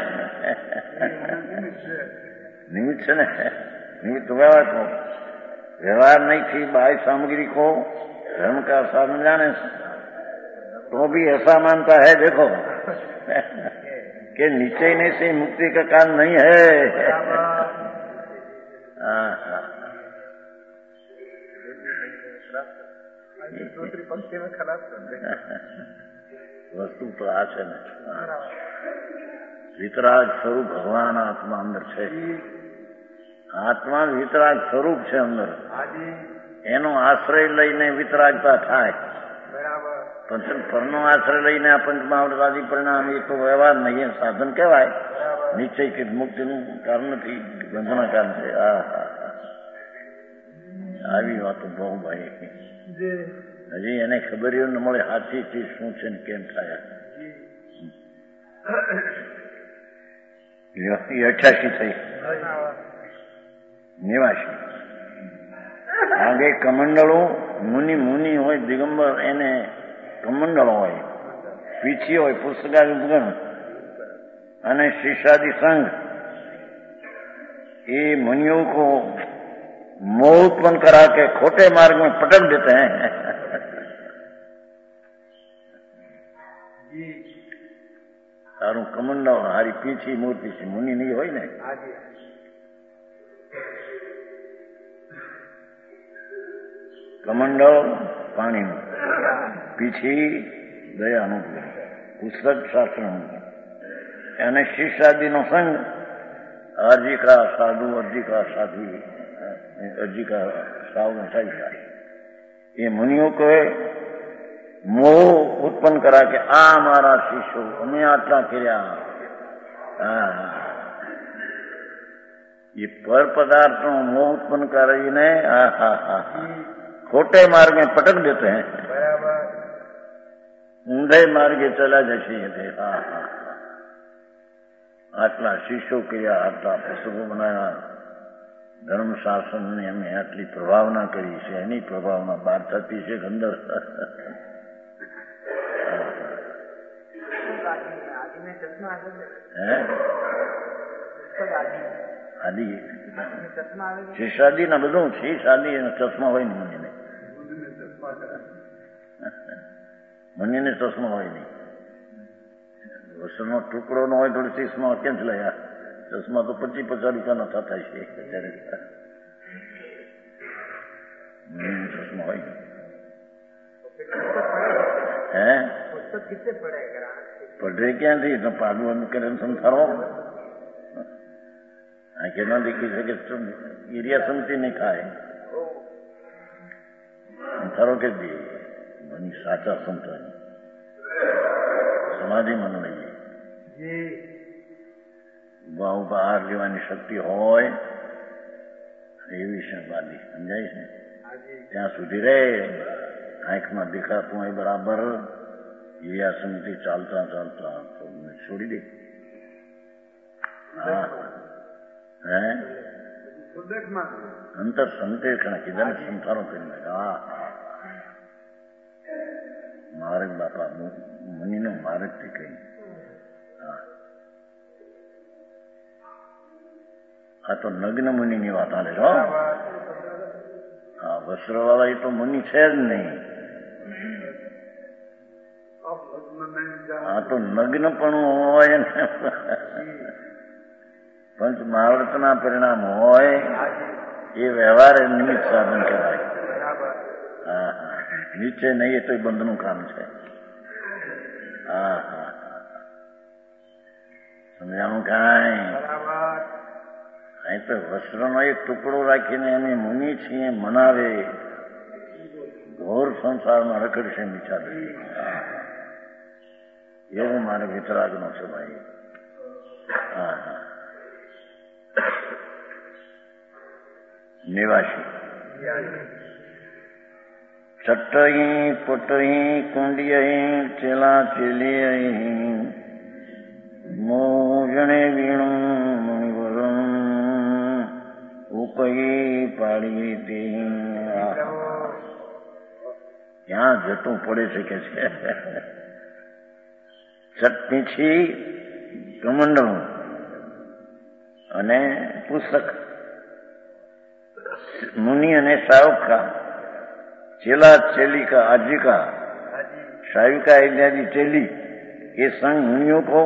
निमित्त से निमित्त व्यवहार को व्यवहार नहीं थी बाह्य सामग्री को धर्म का साधन जाने तो भी ऐसा मानता है. देखो कि निश्चय से मुक्ति का कारण नहीं है. વસ્તુ તો આ છે ને વિતરાગ સ્વરૂપ ભગવાન આત્મા અંદર છે. આત્મા વિતરાગ સ્વરૂપ છે અંદર. એનો આશ્રય લઈને વિતરાગતા થાય. પણ પરનો આશ્રય લઈને આ પંચમહાવૃતાદિ પરિણામ એ તો વ્યવહાર નહીં સાધન કહેવાય. નિશ્ચય કે મુક્તિનું કારણ નથી બંધના કારણ છે. આવી વાતો બહુ ભાઈ હજી એને ખબર ન મળે સાચી ચીજ શું છે ને કેમ થાય. 88 થઈ 89 આગે કમંડળો મુનિ હોય દિગંબર એને કમંડળ હોય પીછી હોય પુસ્તકાદિ ઉપગણ અને શિષ્યાદि संघ ये मुनियों को मोह उत्पन्न करा के खोटे मार्ग में पटक देते हैं. તારું કમંડળ હારી પીછી મૂર્તિ છે મુનિ નહીં હોય ને. કમંડળ પાણીનું પીછી દયાનું પુસ્તક શાસ્ત્રનું અને શિષ્યાદિનો સંગ અર્જિકા સાધુ અર્જિકા સાધ્વી અર્જિકા साधु था. ये मुनियों को मोह उत्पन्न करा के आ हमारा शिष्य हमें आटला કર્યા. ये पर पदार्थ मोह उत्पन्न કરીને खोटे मार्ग में पटक देते हैं. ઊંધે માર્ગે ચલા જશે. આટલા શિષ્યો કર્યા આટલા પુસ્તકો બનાવ્યા ધર્મ શાસન ને અમે આટલી પ્રભાવના કરી છે. એની પ્રભાવના બહાર થતી છે અંદર. આદિ શેષાદી ના બધું શેષાદી એના ચશ્મા હોય ને મને ચશ્મા હોય નહીં. વસનો ટુકડો નો હોય થોડી ચશ્મા કેમ જ લયા. ચશ્મા તો 25-50 રૂપિયાના થતા છે અત્યારે. ચશ્મા હોય પડે ક્યાંથી તો પાડવું કરે સંસારો આંખે ન દેખી શકે. એરિયા સમતી નહીં થાય સંસારો કે મની સાચા સંતાની સમાધિ મન લઈએ બહાર લેવાની શક્તિ હોય એવી છે બાદી સમજાય છે. ત્યાં સુધી રે આંખમાં દેખાતું હોય બરાબર એ આ સમિતિ ચાલતા ચાલતા છોડી દે. હા હે અંતર સંતેષણ કીધા ને સંસારો કરી નાખે. હા માર્ગ બાપા મુનિનો માર્ગ થી કઈ. હા આ તો નગ્ન મુનિની વાત આલે છો. હા વસ્ત્ર વાળા એ તો મુનિ છે જ નહીં. આ તો નગ્ન પણ હોય ને પંચ મહાવ્રતના પરિણામ હોય એ વ્યવહાર નિમિત્ત સાધન કહેવાય. હા હા નીચે નહીં એ તો બંધનું કામ છે. હા હા સમજાણું કાંઈ? અહીં તો વસ્ત્રનો એક ટુકડો રાખીને અમે મુનિ છીએ મનાવે ઘોર સંસારમાં રખડશે બિચાર. એવું મારે વિતરાગનો છે ભાઈ. હા હા નિવાસી ચટ્ટહી પટહી કુંડિયહી ચેલા ચેલી મોજણે વીણું મુનિવરમ ઉપહી પાડી તે. ક્યાં જતું પડે છે કે છે. ચટપીછી કમંડળું અને પુસ્તક મુનિ અને સાવકા ચેલા चेलिका आजिका साविका इत्यादि चेली ये संग मुनियों को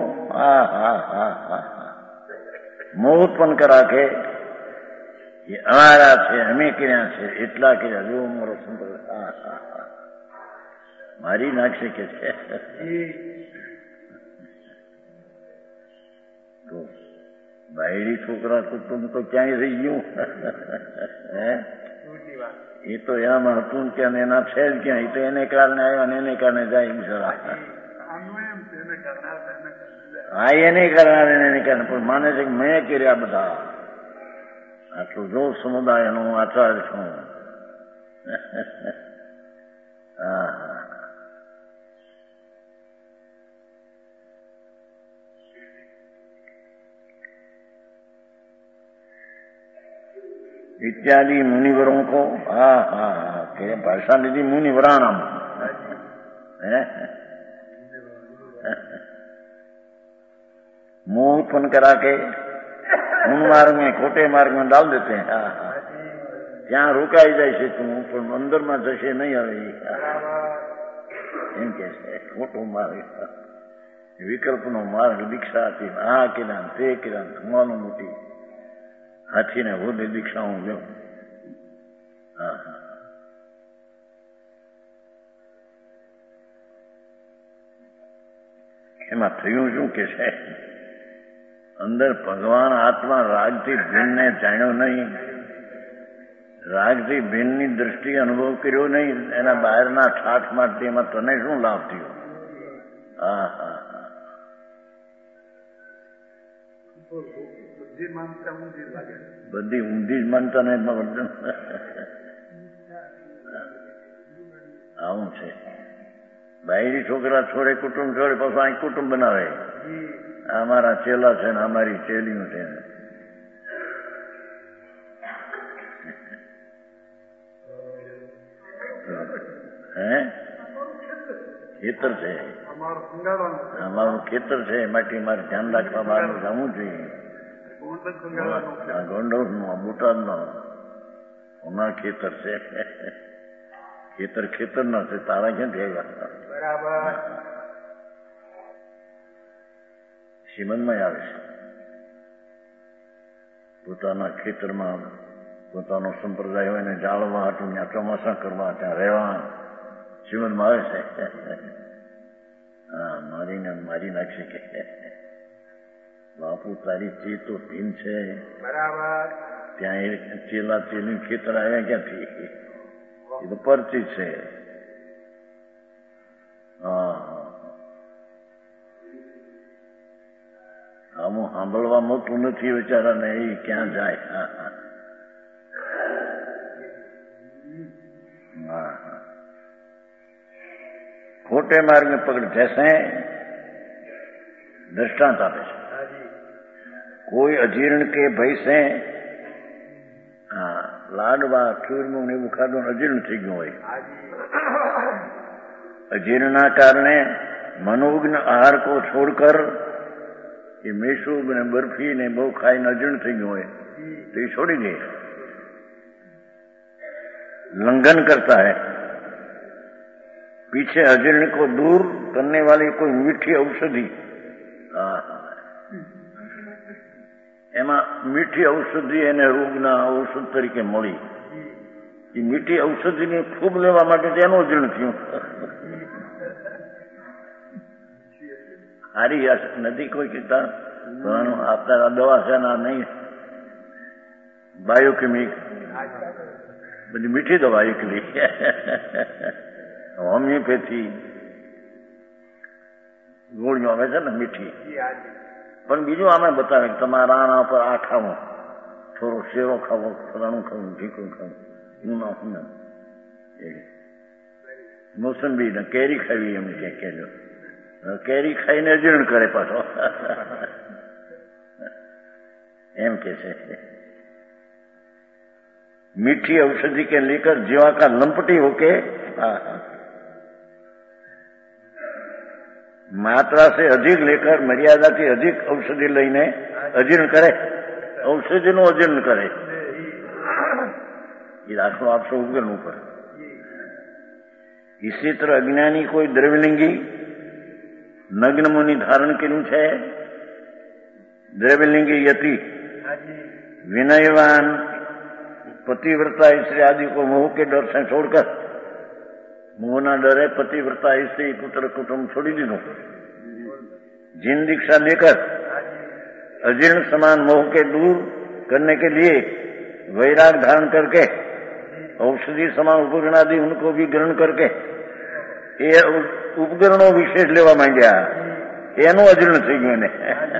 मोह उत्पन्न करा के ये અમારા છે અમે કર્યા છે એટલા કર્યા જો મારો સંપ્રદાય મારી નાખશે કે છે. તો બાયડી છોકરા કુટુંબ તો ક્યાંય રહી ગયું. એ તો એમાં હતું ત્યાં એના છે જ ક્યાં. એ તો એને કારણે આવ્યા ને એને કારણે જાય બિચારા. હા એને કારણે એને કારણે પણ માને છે કે મેં કર્યા બધા. આટલું જો સમુદાયનું આચાર્ય છું. હા इत्यादि मुनिवरों को भाषा निधि मुनिवराणम मुंह उत्पन्न करा के उन मार्ग में खोटे मार्ग में डाल देते हैं. ત્યાં રોકાઈ જાય છે તું પણ અંદરમાં જશે નહીં આવે એમ કે છે. ખોટો માર્ગ વિકલ્પનો માર્ગ દીક્ષા હતી. આ કિરાન તે કિરાન થવાનું મોટી હાથીને હોદે દીક્ષા હું લઉં. હા હા એમાં થયું શું કે છે અંદર ભગવાન આત્મા રાગથી ભીનને જાણ્યો નહીં. રાગથી ભીનની દ્રષ્ટિ અનુભવ કર્યો નહીં. એના બહારના ઠાઠ માટે એમાં તને શું લાભ થયો? હા હા હા બધી ઊંધી જ માનતા ને આવું છે. બાયરી છોકરા છોડે કુટુંબ છોડે પછી અહીં કુટુંબ બનાવે. અમારા ચેલા છે ને અમારી ચેલીનું છે. હે ખેતર છે અમારું ખેતર છે માટે મારે ધ્યાન રાખવા બહાર જવું જોઈએ. ગોંડલ નું બોટાદ નો અમારા ખેતર છે. ખેતર ખેતર ના છે તારા ક્યાંથી આવ્યા? બરાબર શ્રીમંદમાં આવે છે. પોતાના ખેતરમાં પોતાનો સંપ્રદાય હોય ને જાળવા હતું ત્યાં ચોમાસા કરવા ત્યાં રહેવા શ્રીમંદમાં આવે છે. હા મારી નાખશે કે બાપુ તારી ચી તો ભીન છે. બરાબર ત્યાં એ ચેલા ચેલી ખેતર આવ્યા ક્યાંથી? એ તો પરચિત છે. હા આમાં સાંભળવા મોટું નથી વિચારાને એ ક્યાં જાય. હા હા मोटे मार्ग में पकड़ जैसे दृष्टांत आपे छे। कोई अजीर्ण के भय से लाडवा चूरमू ने खाधो अजीर्ण थी गयो होय। अजीर्ण कारणे मनोज्ञ आहार को छोड़कर ये मेसूब ने बर्फी ने बहु खाई अजीर्ण थी गयो है तो ये छोड़ी दे, लंघन करता है। पीछे अजीर्ण को दूर करने वाली कोई मीठी औषधि, एमा मीठी औषधि एने रोगना औषध तरीके मળી। ये मीठी औषधि ने खूब लेवा माटे तेनो अजीर्ण थयो। हारी नदी कोई कीता आपता दवा से ना नहीं बायोकेमिक बड़ी मीठी दवा एकली होमियोपैथी गोळियों आवे छे ने मीठी। पण बीजू आमे बतावे कि तमारा राणा पर आ खावो, थोड़ो शेरो खावो, फलाणु खावो, ढीकू खावो, न मोसंबी ने केरी खावी एम कहेजो। केरी खाईने अजीर्ण करे पाछो एम के छे। मीठी औषधि के लेकर जीवा का लंपटी होके मात्रा से अधिक लेकर मर्यादा से अधिक औषधि लईने अजीर्ण करे, औषधि नो अजीर्ण करे। ये राखो आप सब उपकरण ऊपर। इसी तरह अज्ञानी कोई द्रव्यलिंगी नग्न मुनि धारण कर्यु छे। द्रव्यलिंगी यति विनयवान पतिव्रता स्त्री आदि को मोह के डर से छोड़कर, मोह ना डरे पतिव्रता स्त्री पुत्र कुटुंब छोड़ी दीधो। जिन दीक्षा लेकर अजीर्ण समान मोह के दूर करने के लिए वैराग धारण करके औषधि समान उपकरण आदि उनको भी ग्रहण करके ये उपकरणों विशेष लेवा मांग्या, एनो अजीर्ण थी गयो ने।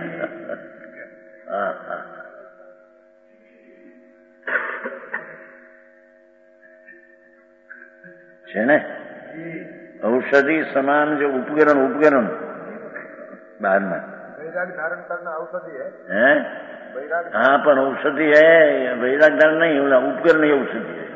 છે ને औषधि समान जो उपकरण बाद में वैराग धारण करना औषधि है। हाँ पर औषधि है, वैराग धारण नहीं, उपकरण ही औषधि है।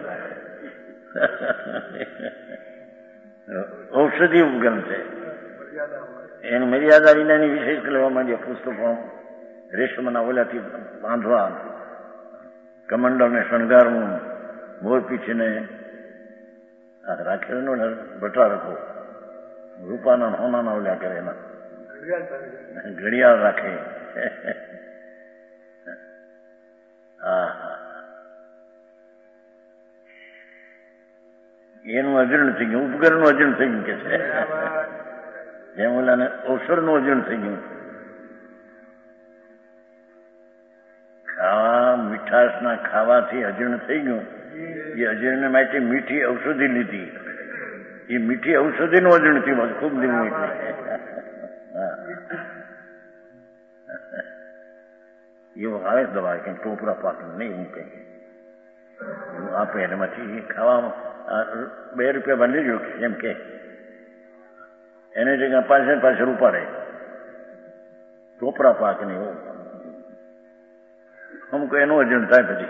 औषधि उपकरण છે એની મર્યાદા વિનાની વિશેષ લેવા માંડ્યા પુસ્તકો રેશમના ઓલાથી બાંધવા, કમંડલને શણગારવું, મોર પીછીને રાખેલો બટા રખો, રૂપાના હોનાના ઓલા કરે એના ઘડિયાળ રાખે। એનું અજીર્ણ થઈ ગયું, ઉપકરણનું અજીર્ણ થઈ ગયું કે છે, જેમ ઓલાને ઔષધનું અજીર્ણ થઈ ગયું। ખાવા મીઠાશના ખાવાથી અજીર્ણ થઈ ગયું। એ અજીર્ણ માટે મીઠી ઔષધિ લીધી, એ મીઠી ઔષધિનું અજીર્ણ થયું, ખૂબ લીધું એટલે એવું આવે દવા કે ટોપરા પાક નહીં, હું કઈ આપે એનામાંથી ખાવામાં 2 રૂપિયામાં લેજો એમ કે એને જગ્યા 5 રૂપાડે ટોપરા પાક નહીં એવું અમુક એનું અજીર્ણ થાય પછી।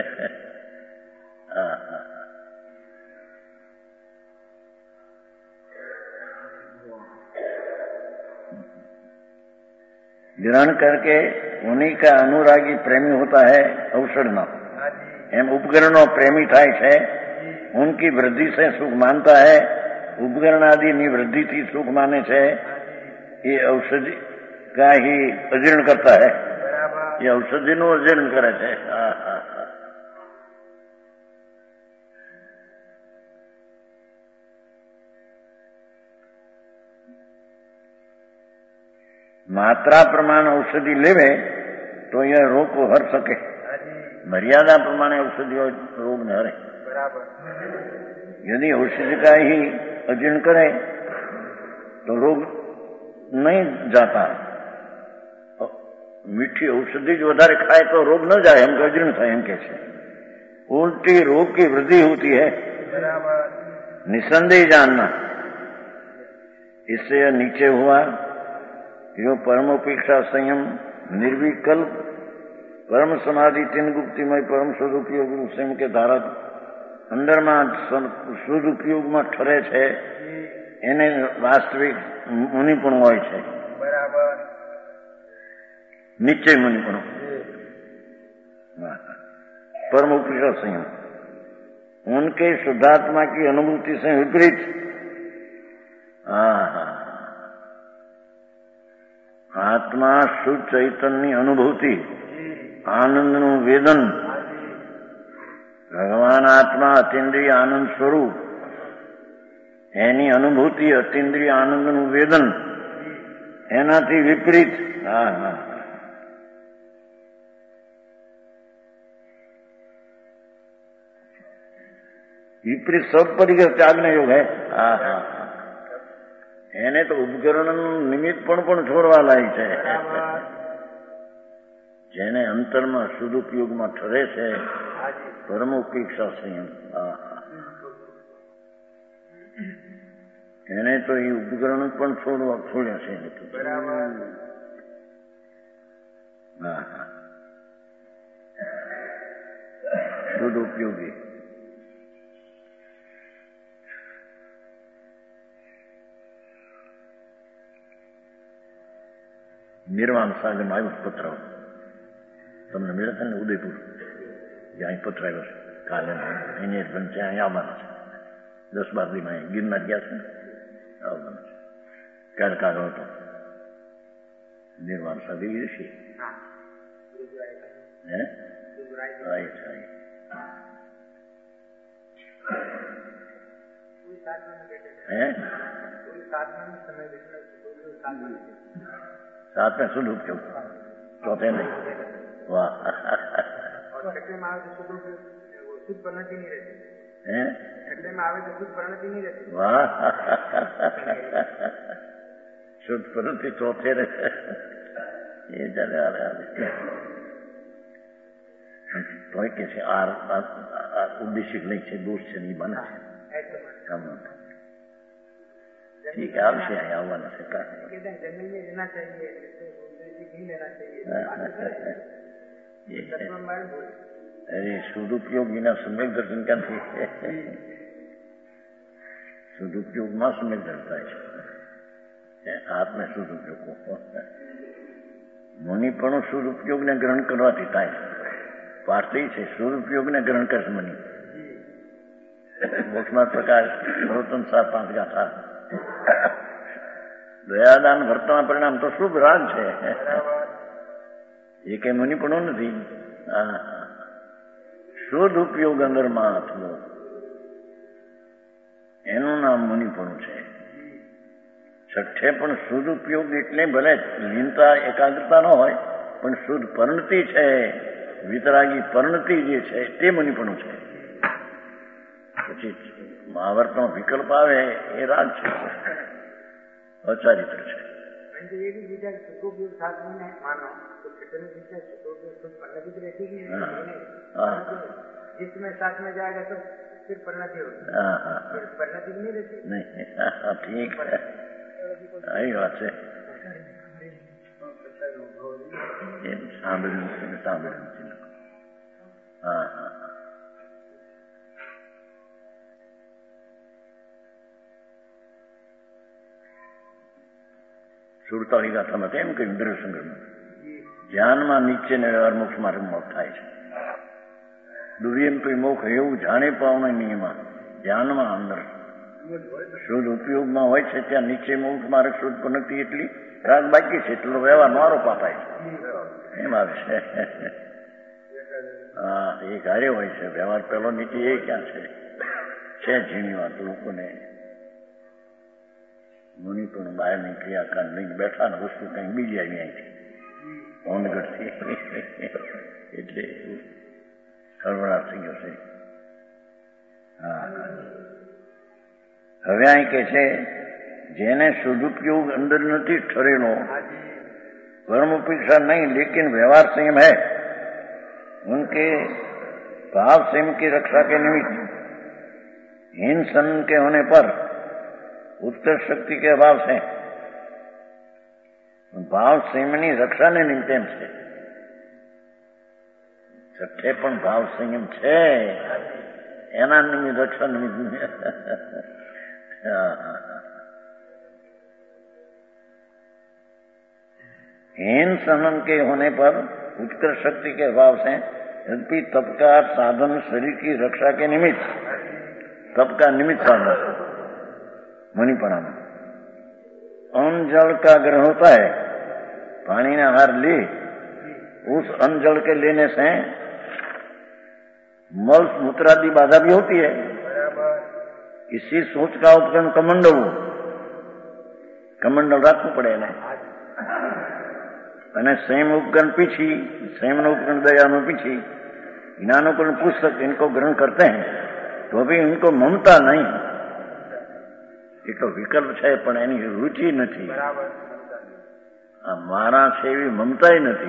ग्रहण करके उन्हीं का अनुरागी प्रेमी होता है औषधनो, एम उपकरणों प्रेमी थाय छे। उनकी वृद्धि से सुख मानता है, उपकरण आदि ની વૃદ્ધિથી સુખ માને છે। ये औषधि का ही अजीर्ण करता है, ये औषधिનું અજીર્ણ કરે છે। मात्रा प्रमाण औषधि लेवे तो यह रोग को हर सके, मर्यादा प्रमाण औषधि रोग न हरे। यदि औषधि का ही अजीर्ण करे तो रोग नहीं जाता। मीठी औषधि जो વધારે खाए तो रोग न जाए, हमको अजीर्ण થાય એમ કે છે। उल्टी रोग की वृद्धि होती है। निसंदेह जानना इससे यह नीचे हुआ यो परमोपेक्षा संयम निर्विकल्प परम समाधि तीन गुप्तिमय परम સદુપયોગ સંયમ કે ધારા અંદરમાં સદુપયોગમાં ઠરે છે એને વાસ્તવિક મુનિપણું હોય છે. બરાબર. નિશ્ચય મુનિપણું. परमोपेक्षा संयम उनके शुद्धात्मा की अनुभूति से विपरीत आत्मा शुद्ध चैतन्य अनुभूति आनंदનું વેદન ભગવાન આત્મા અતિન્દ્રિય આનંદ સ્વરૂપ એની અનુભૂતિ અતિન્દ્રિય આનંદનું વેદન એનાથી વિપરીત. વિપરીત सब परिकर त्यागનો યોગ है. એને તો ઉપકરણનું નિમિત્તપણ પણ છોડવા લાયક છે. જેને અંતરમાં સદુપયોગમાં ઠરે છે પરમોપેક્ષા સંયમ એને તો એ ઉપકરણ પણ છોડ્યા છે. સદુપયોગી નિર્વાણ સાગર આવ્યું પત્ર તમને મળ્યા હતા ને ઉદયપુર જ્યાં પત્ર આવ્યો છે કાલે એની પણ છે અહીં આવવાના છે 10-12 દિન અહીં ગિરનાર ગયા છે ને આવવાના છે. ક્યારે કાગળ હતો નિર્વાણ સાગર ઋષિ હે साथ में शुद्ध उपयोग चौथे नहीं. वाह. छठे में आवे तो शुद्ध परिणति नहीं रहती. हैं? छठे में आवे तो शुद्ध परिणति नहीं रहती. वाह. शुद्ध परिणति चौथे रहे ये चले आ रहे तो कैसे उद्देश्य नहीं है दोष से नहीं बना है कम ठीक है. आवश्य है આવવાના છે जमीन में लेना चाहिए नहीं लेना चाहिए. अरे सदुपयोग बिना सम्यक दर्शन क्या थे. सदुपयोग में सम्यक दर्शन है आत्म सदुपयोग मुनिपणु सदुपयोग ने ग्रहण करवाती થાય વાર્તા છે સદુપयोग ने ग्रहण कर मुनि મોક્ષમાં પ્રકાશ નરોત્તમ સાહેબ 5 ગાથા દયાદાન વર્તમાન પરિણામ તો શુભ રાગ છે એ કઈ મુનિપણું નથી. શુદ્ધ ઉપયોગ અંદરમાં થવો એનું નામ મુનિપણું છે. છઠ્ઠે પણ શુદ્ધ ઉપયોગ એટલે ભલે લીનતા એકાગ્રતા ન હોય પણ શુદ્ધ પરિણતિ છે વિતરાગી પરિણતિ જે છે તે મુનિપણું છે. પછી મહાવર્તનો વિકલ્પ આવે એ રાગ છે અચારિત્ર છે. ये भी विचार सदुपयोग साथ में मानो तो छठे में विचार सदुपयोग खुद परिणति तो रहती ही नहीं. जिसमें साथ में जाएगा तो फिर परिणति होगी. फिर परिणति नहीं रहती. नहीं ठीक है यही बात है. સાંભળ્યું हाँ हाँ સુરતાળી ગાથામાં તેમ કહ્યું ઇન્દ્રસંગ્રહમાં ધ્યાનમાં નીચે ને વ્યવહાર મોક્ષ માર્ગ મોક્ષ થાય છે. દુર્યંપી મોક્ષ એવું જાણે પાવનો નિયમમાં ધ્યાનમાં અંદર શુદ્ધ ઉપયોગમાં હોય છે ત્યાં નીચે મોક્ષ માર્ગ શુદ્ધ પનતી એટલી રાગ બાકી છે એટલો વ્યવહારનો આરોપ અપાય છે એમ આવે છે. હા એ કાર્ય હોય છે વ્યવહાર પેલો નીચે એ ક્યાં છે ઝીણી વાત લોકોને મુનિ પણ બહારની ક્રિયાકાંડ લઈને બેઠા ને વસ્તુ કંઈ બીજી આવી અહીંથી ઓનગઢથી એટલે ખળભળાટ થઈ ગયો છે. હા હવે અહીં કે છે જેને સદુપयोग अंदर નથી ઠરેલો कर्मोपेक्षा नहीं लेकिन व्यवहार संयम है उनके भाव संयम की रक्षा के निमित्त हीन सन के होने पर उत्कर्ष शक्ति के अभाव से ભાવ સંયમની રક્ષાને નિમિત્તે એમ છે. છઠ્ઠે પણ ભાવ સંયમ છે એના નિમિત્ત રક્ષા નિમિત્ત. हीन सनन के होने पर उत्कर्ष शक्ति के अभाव से यद्यपि तप का साधन शरीर की रक्षा के निमित्त, तप का निमित्त साधन मुनिपणा में अन्न जल का ग्रहण होता है. पानी ने आहार ली, उस अन्न जल के लेने से मल मूत्रादि बाधा भी होती है. इसी सोच का उपकरण कमंडल રાખવું પડે એને. અને संयम उपकरण पीछी, संयम उपकरण दयानु पीछी, ज्ञानोपकरण पुस्तक इनको ग्रहण करते हैं तो भी इनको ममता नहीं. એ તો વિકલ્પ છે પણ એની રુચિ નથી. મારા છે એવી મમતા નથી.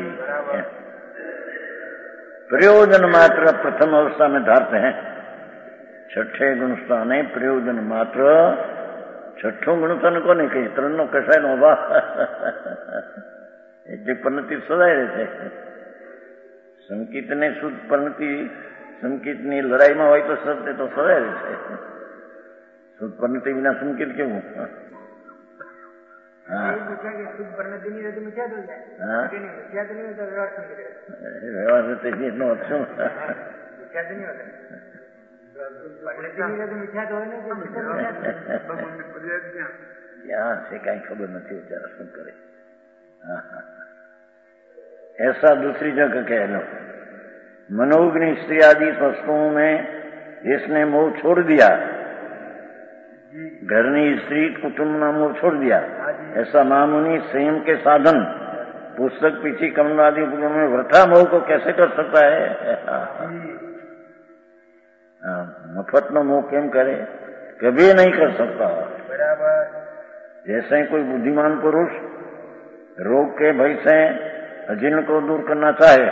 प्रयोजन मात्र प्रथम अवस्था में धारते हैं. छठे गुणस्थान है प्रयोजन मात्र. छठो गुणस्थान को नहीं कही ત્રણ કસાય નો અભાવ એટલે પરિણતિ સદાય રહે છે. સંકિતને શુદ્ધ પરિણતિ સંકિતની લડાઈમાં હોય તો સત્ય તો સદાય રહે છે. શુદ્ધ પરિણતિ વિના સંકેત કેવું? વ્યવહાર એટલો વધશો ક્યાં છે કઈ ખબર નથી. વિચારા શું કરે. ऐसा दूसरी जगह कह लो. मनोग्नि स्त्री आदि वस्तुओं में जिसने मोह छोड़ दिया, घरनी स्त्री कुटुंब ना मोह छोड़ दिया, ऐसा मामुनि संयम के साधन पुस्तक पीछी कमल आदि उपकरण में वृथा मोह को कैसे कर सकता है? मफत नो मोह केम करे? कभी नहीं कर सकता. जैसे कोई बुद्धिमान पुरुष रोग के भय से अजीर्ण को दूर करना चाहे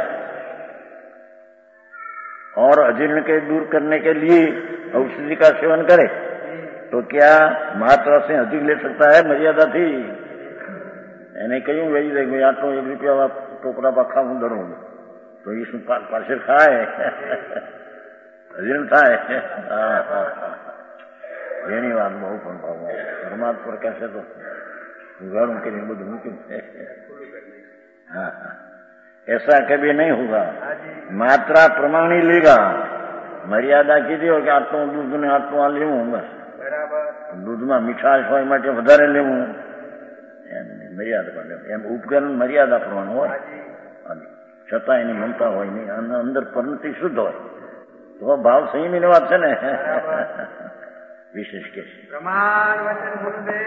और अजीर्ण के दूर करने के लिए औषधि का सेवन करे तो क्या मात्रा से अधिक ले सकता है? मर्यादा थी. એને કહ્યું ભાઈ દેખ ભાઈ આટલો 1 રૂપિયા ટોપરા પાખા હું દડો તો એ શું પાછળ ખાય? અજીર્ણ થાય. એની વાત બહુ પણ ભાવ પરમાત્મા પર કહેશે તો ઉઘાડું કરીને બધું મૂક્યું. ऐसा कभी नहीं होगा. मात्रा प्रमाण ही लेगा. मर्यादा कीધી હોય કે આટલું દૂધ ને આટલું આ લેવું, બસ દૂધમાં મીઠાશ હોય માટે વધારે લેવું, એમ મર્યાદા પણ લેવું. એમ ઉપકરણ મર્યાદા પ્રમાણ હોય છતાં એની મમતા હોય નહીં. અંદર પરિણતિ શુદ્ધ હોય તો ભાવ સંયમીની વાત છે ને. વિશેષ કે પ્રમાણ વચન